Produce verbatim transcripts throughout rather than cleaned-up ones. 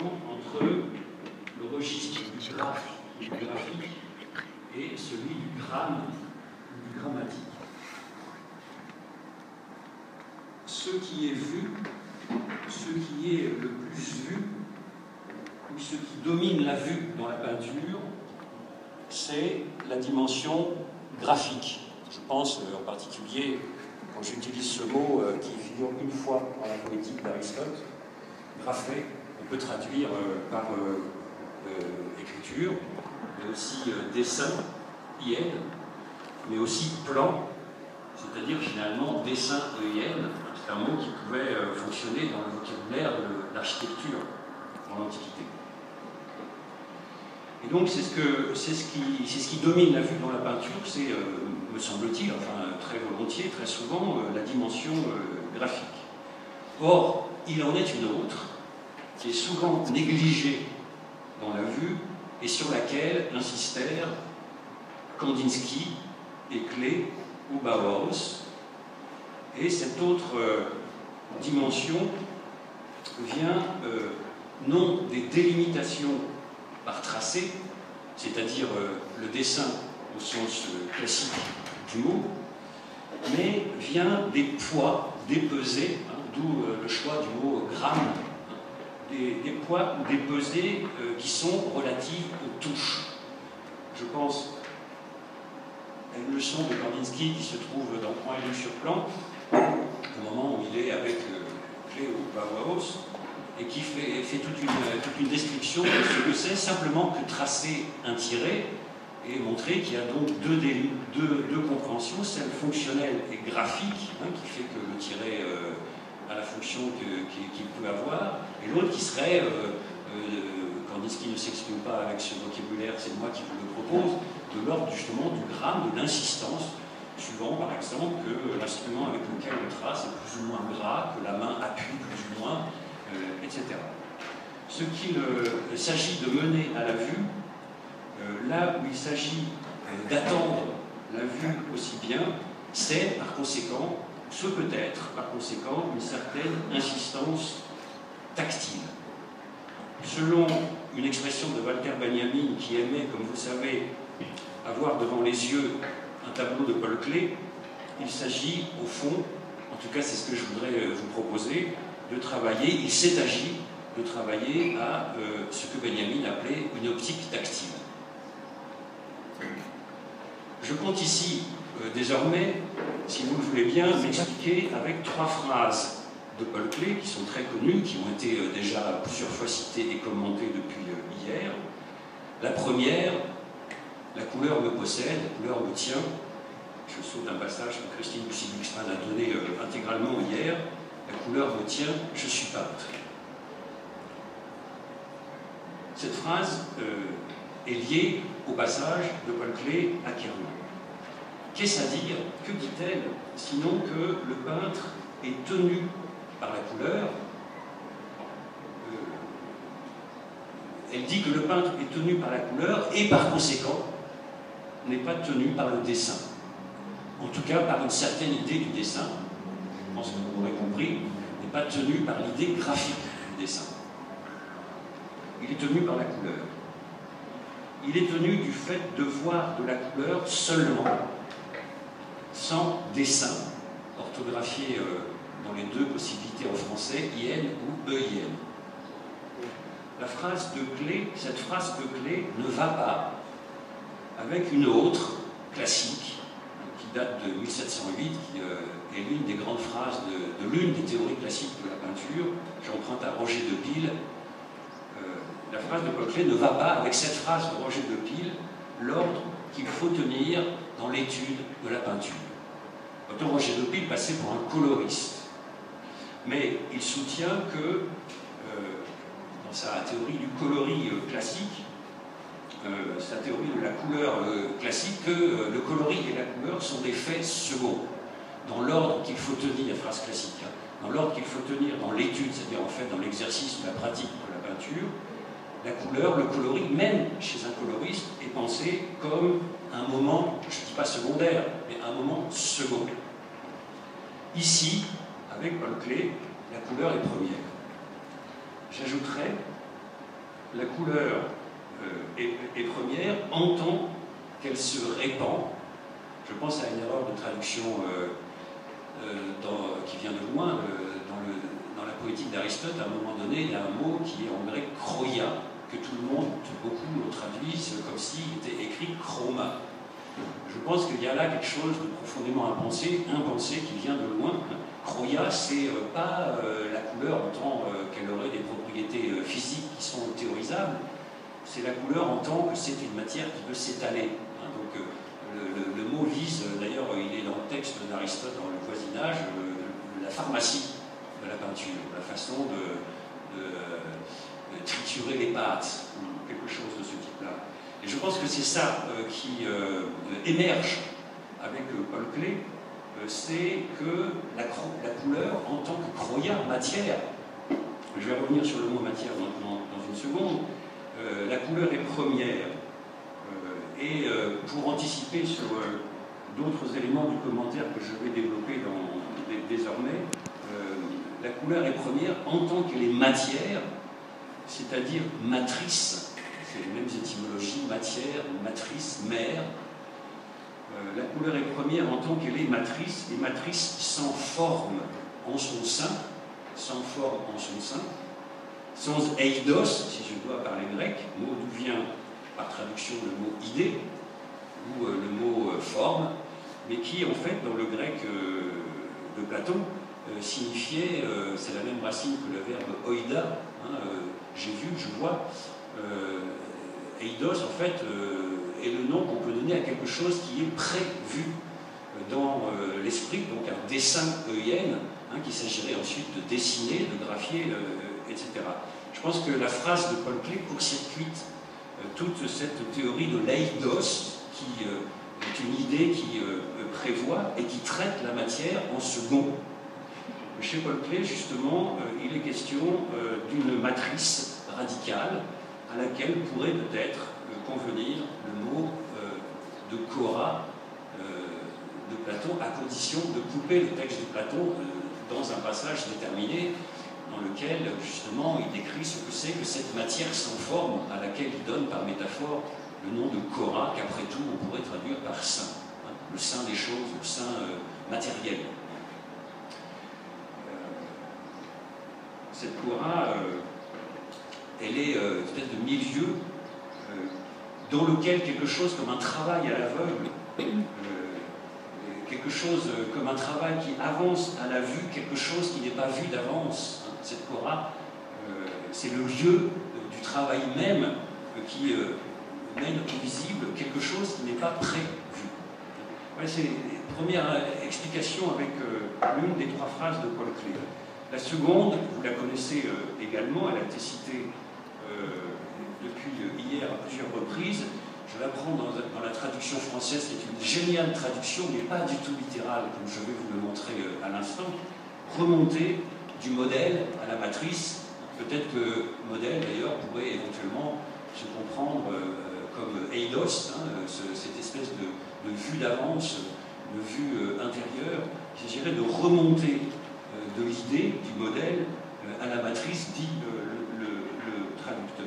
important entre le registre du graphe, du graphique, et celui du gramme ou du grammatique. Ce qui est vu, ce qui est le plus vu, ou ce qui domine la vue dans la peinture, c'est la dimension graphique. Je pense euh, en particulier, quand j'utilise ce mot euh, qui figure une fois dans la poétique d'Aristote, graphé, on peut traduire euh, par euh, euh, écriture, mais aussi euh, dessin, I N, mais aussi plan, c'est-à-dire finalement dessin E I N, c'est un mot qui pouvait euh, fonctionner dans le vocabulaire de l'architecture dans l'Antiquité. Et donc c'est ce, que, c'est ce, qui, c'est ce qui domine la vue dans la peinture, c'est, euh, me semble-t-il, enfin très volontiers, très souvent, euh, la dimension euh, graphique. Or, il en est une autre, qui est souvent négligée dans la vue, et sur laquelle insistèrent Kandinsky, Klee ou Bauhaus. Et cette autre euh, dimension vient euh, non des délimitations par tracé, c'est-à-dire euh, le dessin au sens euh, classique du mot, mais vient des poids, des pesées, hein, d'où euh, le choix du mot gramme, hein, des, des poids ou des pesées euh, qui sont relatives aux touches. Je pense à une leçon de Kandinsky qui se trouve dans Point et lu sur plan, au moment où il est avec euh, Klee ou Bauhaus, et qui fait, fait toute, une, toute une description de ce que c'est simplement que tracer un tiret et montrer qu'il y a donc deux, deux, deux compréhensions, celle fonctionnelle et graphique, hein, qui fait que le tiret euh, a la fonction qu'il qu'il peut avoir, et l'autre qui serait, euh, euh, Kandinsky ne s'exprime pas avec ce vocabulaire, c'est moi qui vous le propose, de l'ordre justement du gramme, de l'insistance, suivant par exemple que l'instrument avec lequel on trace est plus ou moins gras, que la main appuie plus ou moins, Euh, et cetera. Ce qu'il euh, s'agit de mener à la vue, euh, là où il s'agit euh, d'attendre la vue aussi bien, c'est par conséquent, ce peut être par conséquent, une certaine insistance tactile. Selon une expression de Walter Benjamin, qui aimait, comme vous savez, avoir devant les yeux un tableau de Paul Klee, il s'agit au fond, en tout cas c'est ce que je voudrais vous proposer, de travailler, il s'est agi de travailler à euh, ce que Benjamin appelait une optique tactile. Je compte ici, euh, désormais, si vous le voulez bien, m'expliquer avec trois phrases de Paul Klee, qui sont très connues, qui ont été euh, déjà plusieurs fois citées et commentées depuis euh, hier. La première, la couleur me possède, la couleur me tient. Je saute un passage que Christine Bussy-Glucksmann a donné euh, intégralement hier. La couleur me tient, je suis peintre. Cette phrase euh, est liée au passage de Paul Klee à Kirman. Qu'est-ce à dire? Que dit-elle? Sinon que le peintre est tenu par la couleur. Euh, elle dit que le peintre est tenu par la couleur et par conséquent n'est pas tenu par le dessin. En tout cas par une certaine idée du dessin. Je pense que vous l'aurez compris, n'est pas tenu par l'idée graphique du dessin. Il est tenu par la couleur. Il est tenu du fait de voir de la couleur seulement, sans dessin, orthographié euh, dans les deux possibilités en français, I N ou E I N. La phrase de Klee, cette phrase de Klee ne va pas avec une autre, classique, qui date de mille sept cent huit, qui euh, est l'une des grandes phrases de, de l'une des théories classiques de la peinture. J'emprunte à Roger de Pile. Euh, la phrase de Paul Klee ne va pas avec cette phrase de Roger de Pile, l'ordre qu'il faut tenir dans l'étude de la peinture. Autant Roger de Pile passait pour un coloriste, mais il soutient que, euh, dans sa théorie du coloris euh, classique, Euh, sa théorie de la couleur euh, classique, que euh, le coloris et la couleur sont des faits seconds, dans l'ordre qu'il faut tenir, phrase classique, hein, dans l'ordre qu'il faut tenir dans l'étude, c'est-à-dire en fait dans l'exercice ou la pratique de la peinture, la couleur, le coloris, même chez un coloriste, est pensé comme un moment, je ne dis pas secondaire, mais un moment second. Ici, avec Paul Klee, la couleur est première. J'ajouterais la couleur euh, est, est première en tant qu'elle se répand. Je pense à une erreur de traduction euh, euh, dans, qui vient de loin, euh, dans, le, dans la poétique d'Aristote. À un moment donné, il y a un mot qui est en grec chroia, que tout le monde, beaucoup le traduisent comme s'il était écrit chroma. Je pense qu'il y a là quelque chose de profondément impensé, impensé qui vient de loin. Chroia, c'est euh, pas euh, la couleur en tant euh, qu'elle aurait des propriétés euh, physiques qui sont théorisables, c'est la couleur en tant que c'est une matière qui peut s'étaler. Hein, donc euh, le, le, le mot vise, d'ailleurs il est dans le texte d'Aristote, dans le voisinage, euh, la pharmacie de la peinture, la façon de, de, de triturer les pâtes, ou quelque chose de ce type-là. Et je pense que c'est ça euh, qui euh, émerge avec euh, Paul Klee, euh, c'est que la, la couleur en tant que chroia, matière, je vais revenir sur le mot matière dans, dans, dans une seconde, euh, la couleur est première. Euh, et euh, pour anticiper sur euh, d'autres éléments du commentaire que je vais développer dans, dé, désormais, euh, la couleur est première en tant qu'elle est matière, c'est-à-dire matrice. C'est les mêmes étymologies, matière, matrice, mère. Euh, la couleur est première en tant qu'elle est matrice, et matrice sans forme en son sein, sans forme en son sein, sans eidos, si je dois parler grec, mot d'où vient par traduction le mot idée, ou euh, le mot euh, forme, mais qui en fait dans le grec euh, de Platon euh, signifiait, euh, c'est la même racine que le verbe oida, hein, euh, j'ai vu, je vois. Euh, Eidos, en fait, euh, est le nom qu'on peut donner à quelque chose qui est prévu dans euh, l'esprit, donc un dessin œilien, hein, qu'il s'agirait ensuite de dessiner, de graphier, euh, et cetera. Je pense que la phrase de Paul Klee court-circuite euh, toute cette théorie de l'eidos, qui euh, est une idée qui euh, prévoit et qui traite la matière en second. Chez Paul Klee, justement, euh, il est question euh, d'une matrice radicale à laquelle pourrait peut-être euh, convenir le mot euh, de Cora euh, de Platon, à condition de couper le texte de Platon euh, dans un passage déterminé, dans lequel, justement, il décrit ce que c'est que cette matière sans forme, à laquelle il donne par métaphore le nom de Cora, qu'après tout on pourrait traduire par saint, hein, le saint des choses, le saint euh, matériel. Euh, cette Cora, euh, elle est euh, une espèce de milieu euh, dans lequel quelque chose comme un travail à l'aveugle, euh, quelque chose euh, comme un travail qui avance à la vue, quelque chose qui n'est pas vu d'avance. Hein. Cette Cora, euh, c'est le lieu euh, du travail même euh, qui euh, mène au visible quelque chose qui n'est pas prévu. Ouais, c'est la première explication avec euh, l'une des trois phrases de Paul Klee. La seconde, vous la connaissez euh, également, elle a été citée Euh, depuis hier à plusieurs reprises. Je la prends dans, dans la traduction française, qui est une géniale traduction, mais pas du tout littérale, comme je vais vous le montrer euh, à l'instant. Remonter du modèle à la matrice. Peut-être que modèle, d'ailleurs, pourrait éventuellement se comprendre euh, comme eidos, hein, ce, cette espèce de, de vue d'avance, de vue euh, intérieure. Il s'agirait de remonter euh, de l'idée, du modèle, euh, à la matrice, dit euh, traducteur.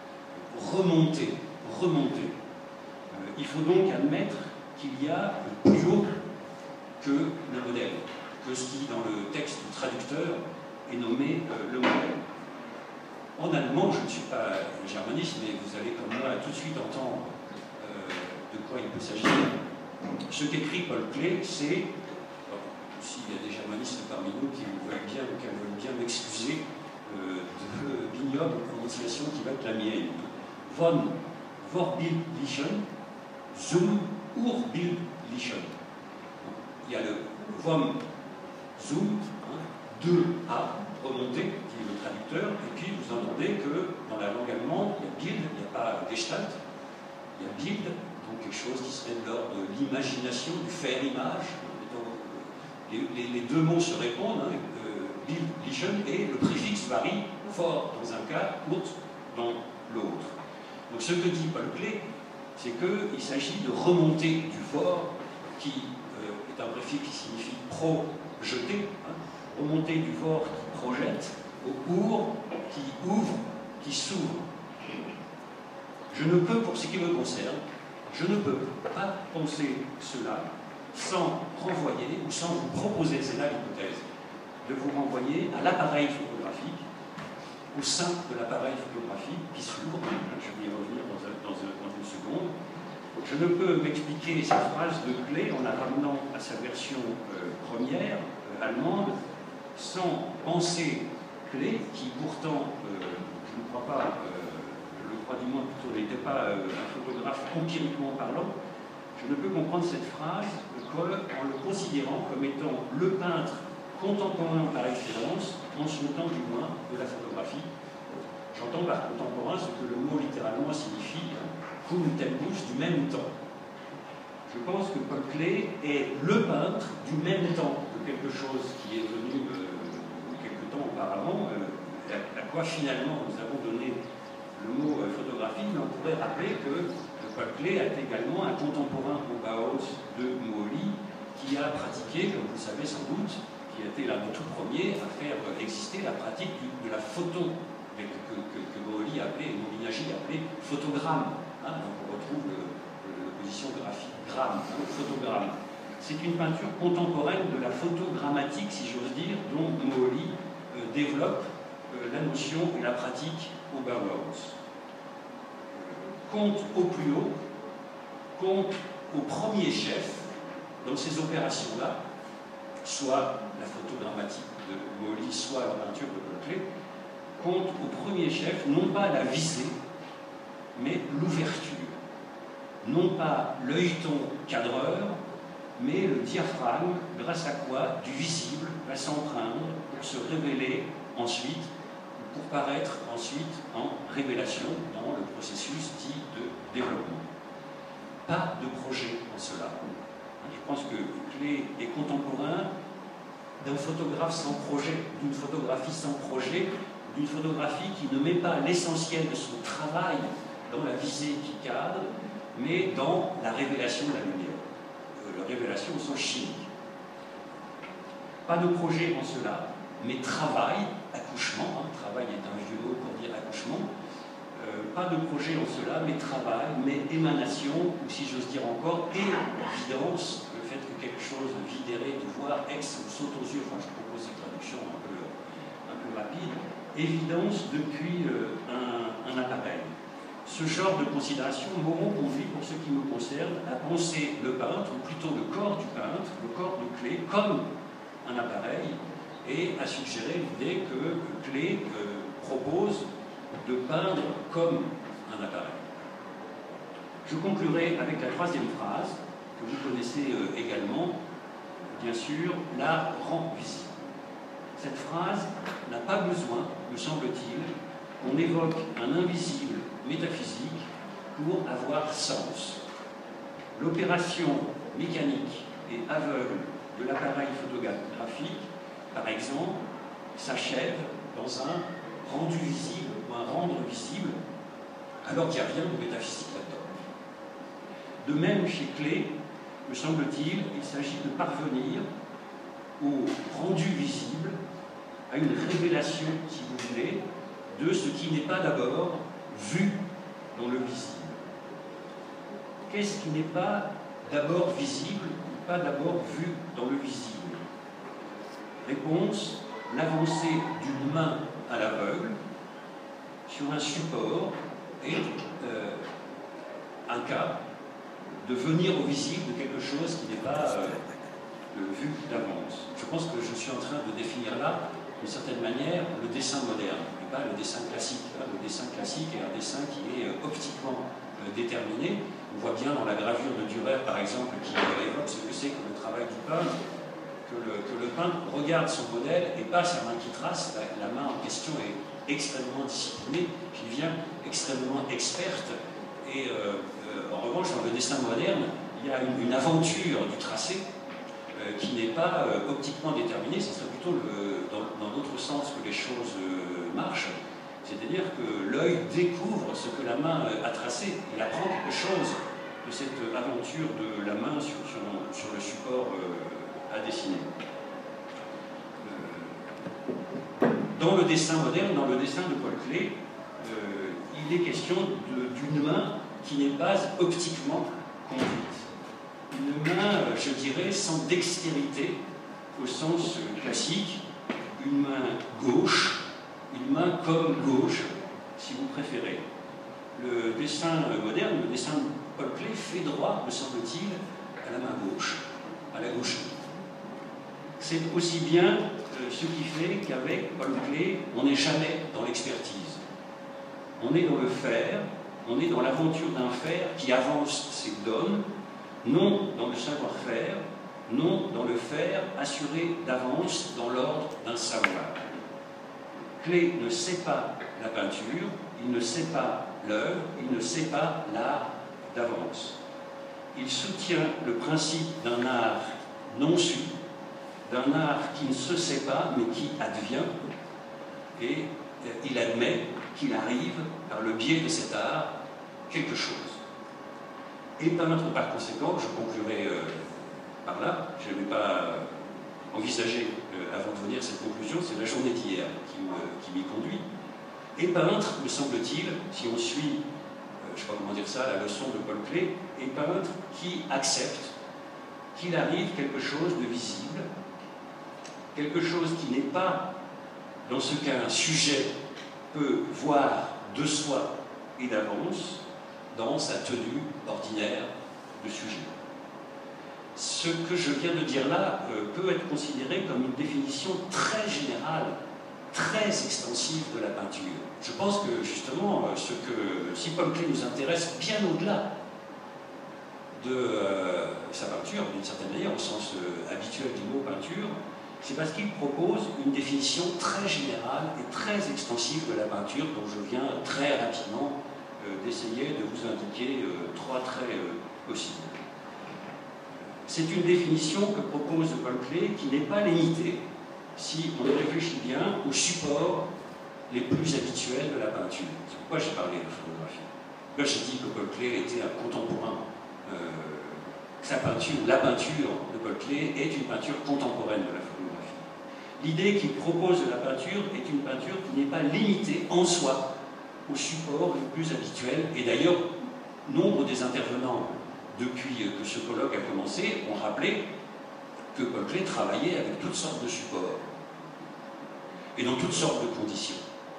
Remonter, remonter. Euh, il faut donc admettre qu'il y a plus haut que le modèle, que ce qui, dans le texte du traducteur, est nommé euh, le modèle. En allemand, je ne suis pas germaniste, mais vous allez comme moi tout de suite entendre euh, de quoi il peut s'agir. Ce qu'écrit Paul Klee, c'est, s'il y a des germanistes parmi nous qui veulent bien ou qui veulent bien m'excuser, Euh, de l'ignoble prononciation qui va être la mienne. Von Vorbildlichen zum Urbildlichen. Il y a le vom zum, hein, deux A, remonté, qui est le traducteur, et puis vous entendez que dans la langue allemande, il y a Bild, il n'y a pas Gestalt, il y a Bild, donc quelque chose qui serait de l'ordre de l'imagination, du faire-image. Les, les, les deux mots se répondent, hein, Bildlichen, et le préfixe varie fort dans un cas, court dans l'autre. Donc ce que dit Paul Klee, c'est qu'il s'agit de remonter du fort, qui euh, est un préfixe qui signifie projeter, hein, remonter du fort qui projette, au court qui ouvre, qui s'ouvre. Je ne peux, pour ce qui me concerne, je ne peux pas penser cela sans renvoyer ou sans vous proposer, c'est là l'hypothèse, de vous renvoyer à l'appareil photographique, au sein de l'appareil photographique qui s'ouvre, je vais y revenir dans, un, dans, un, dans une seconde. Je ne peux m'expliquer cette phrase de Klee en la ramenant à sa version euh, première, euh, allemande, sans penser Klee, qui pourtant, euh, je ne crois pas, euh, je le crois du moins plutôt, n'était pas euh, un photographe empiriquement parlant. Je ne peux comprendre cette phrase qu'en le considérant comme étant le peintre contemporain par excellence, en son temps du moins, de la photographie. J'entends par contemporain ce que le mot littéralement signifie, cum tempus, du même temps. Je pense que Paul Klee est le peintre du même temps que quelque chose qui est venu euh, quelque temps auparavant, euh, à, à quoi finalement nous avons donné le mot euh, photographie, mais on pourrait rappeler que Paul Klee est également un contemporain au Bauhaus de Moholy, qui a pratiqué, comme vous le savez sans doute, qui a été l'un des tout premiers à faire exister la pratique du, de la photo, que, que, que Moholy appelait, et Molinagi appelait photogramme. Hein, donc on retrouve l'opposition graphique, gramme, hein, photogramme. C'est une peinture contemporaine de la photogrammatique, si j'ose dire, dont Moholy euh, développe euh, la notion et la pratique au Bauhaus. Compte au plus haut, compte au premier chef dans ces opérations-là, soit la photogrammatique de Moholy, soit la peinture de Paul Klee, compte au premier chef non pas la visée, mais l'ouverture. Non pas l'œilleton cadreur, mais le diaphragme, grâce à quoi du visible va s'empreindre pour se révéler ensuite, pour paraître ensuite en révélation dans le processus dit de développement. Pas de projet en cela. Je pense que Klee est contemporain d'un photographe sans projet, d'une photographie sans projet, d'une photographie qui ne met pas l'essentiel de son travail dans la visée qui cadre, mais dans la révélation de la lumière, euh, la révélation au sens chimique. Pas de projet en cela, mais travail, accouchement, hein, travail est un vieux mot pour dire accouchement, euh, pas de projet en cela, mais travail, mais émanation, ou si j'ose dire encore, évidence, le fait que quelque chose vidéré, de voir, ex, saute aux yeux, enfin je propose une traduction un peu, un peu rapide, évidence depuis euh, un, un appareil. Ce genre de considération m'auront conduit, pour ce qui me concerne, à penser le peintre, ou plutôt le corps du peintre, le corps de Klee, comme un appareil, et à suggérer l'idée que Klee euh, propose de peindre comme un appareil. Je conclurai avec la troisième phrase, que vous connaissez euh, également, bien sûr, l'art rend visible. Cette phrase n'a pas besoin, me semble-t-il, qu'on évoque un invisible métaphysique pour avoir sens. L'opération mécanique et aveugle de l'appareil photographique, par exemple, s'achève dans un rendu visible ou un rendre visible, alors qu'il n'y a rien de métaphysique là-dedans. De même, chez Klee, me semble-t-il, il s'agit de parvenir au rendu visible, à une révélation, si vous voulez, de ce qui n'est pas d'abord vu dans le visible. Qu'est-ce qui n'est pas d'abord visible ou pas d'abord vu dans le visible? Réponse, l'avancée d'une main à l'aveugle sur un support est euh, un cas de venir au visible de quelque chose qui n'est pas euh, vu d'avance. Je pense que je suis en train de définir là, d'une certaine manière, le dessin moderne, et pas le dessin classique. Le dessin classique est un dessin qui est euh, optiquement euh, déterminé. On voit bien dans la gravure de Dürer, par exemple, qui euh, évoque ce que c'est que le travail du peintre, que le, que le peintre regarde son modèle et pas sa main qui trace. La, la main en question est extrêmement disciplinée, qui devient extrêmement experte. Et euh, euh, en revanche, dans le dessin moderne, il y a une, une aventure du tracé euh, qui n'est pas euh, optiquement déterminée. Ce serait plutôt le, dans, dans l'autre sens que les choses euh, marchent. C'est-à-dire que l'œil découvre ce que la main a tracé. Il apprend quelque chose de cette aventure de la main sur, sur, sur le support euh, à dessiner. Euh, dans le dessin moderne, dans le dessin de Paul Klee, euh, il il est question d'une main qui n'est pas optiquement conduite. Une main, je dirais, sans dextérité au sens classique, une main gauche, une main comme gauche, si vous préférez. Le dessin moderne, le dessin de Paul Klee fait droit, me semble-t-il, à la main gauche, à la gaucherie. C'est aussi bien euh, ce qui fait qu'avec Paul Klee, on n'est jamais dans l'expertise. On est dans le faire, on est dans l'aventure d'un faire qui avance ses donnes, non dans le savoir-faire, non dans le faire assuré d'avance dans l'ordre d'un savoir. Klee ne sait pas la peinture, il ne sait pas l'œuvre, il ne sait pas l'art d'avance. Il soutient le principe d'un art non su, d'un art qui ne se sait pas mais qui advient, et il admet qu'il arrive par le biais de cet art quelque chose. Et peintre par conséquent, je conclurai euh, par là, je n'avais pas envisagé euh, avant de venir cette conclusion, c'est la journée d'hier qui m'y conduit. Et peintre, me semble-t-il, si on suit, euh, je ne sais pas comment dire ça, la leçon de Paul Klee, et peintre qui accepte qu'il arrive quelque chose de visible, quelque chose qui n'est pas, dans ce qu'un sujet peut voir de soi et d'avance, dans sa tenue ordinaire de sujet. Ce que je viens de dire là euh, peut être considéré comme une définition très générale, très extensive de la peinture. Je pense que justement, ce que, si Paul Klee nous intéresse bien au-delà de euh, sa peinture, d'une certaine manière, au sens euh, habituel du mot peinture, c'est parce qu'il propose une définition très générale et très extensive de la peinture, dont je viens très rapidement euh, d'essayer de vous indiquer euh, trois traits euh, possibles. C'est une définition que propose Paul Klee qui n'est pas limitée, si on y réfléchit bien, aux supports les plus habituels de la peinture. C'est pourquoi j'ai parlé de photographie. Là, j'ai dit que Paul Klee était un contemporain. Euh, sa peinture, la peinture de Paul Klee est une peinture contemporaine de la photographie. L'idée qu'il propose de la peinture est une peinture qui n'est pas limitée en soi aux supports les plus habituels. Et d'ailleurs, nombre des intervenants depuis que ce colloque a commencé ont rappelé que Paul Klee travaillait avec toutes sortes de supports et dans toutes sortes de conditions.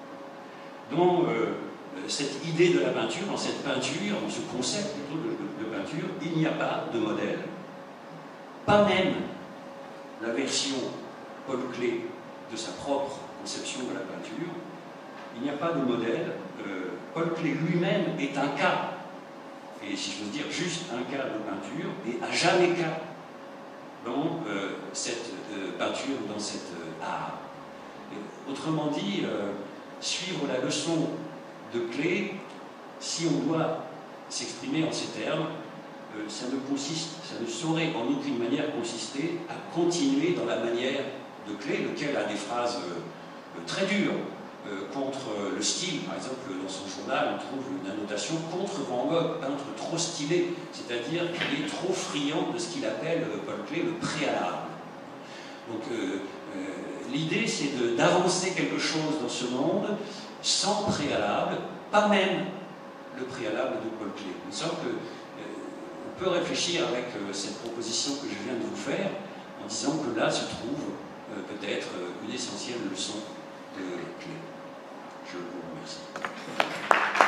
Dans euh, cette idée de la peinture, dans cette peinture, dans ce concept plutôt de, de, de peinture, il n'y a pas de modèle, pas même la version Paul Klee de sa propre conception de la peinture. Il n'y a pas de modèle. Euh, Paul Klee lui-même est un cas, et si je veux dire juste un cas de peinture, et à jamais cas dans euh, cette euh, peinture, dans cet euh, art. Et, autrement dit, euh, suivre la leçon de Klee, si on doit s'exprimer en ces termes, euh, ça ne consiste, ça ne saurait en aucune manière consister à continuer dans la manière de Klee, lequel a des phrases euh, très dures euh, contre le style. Par exemple, dans son journal, on trouve une annotation contre Van Gogh, peintre trop stylé, c'est-à-dire qu'il est trop friand de ce qu'il appelle, euh, Paul Klee, le préalable. Donc, euh, euh, l'idée, c'est d'avancer quelque chose dans ce monde sans préalable, pas même le préalable de Paul Klee. Il me semble qu'on euh, peut réfléchir avec euh, cette proposition que je viens de vous faire, en disant que là se trouve euh, peut-être euh, une essentielle leçon de Klee. Je vous remercie.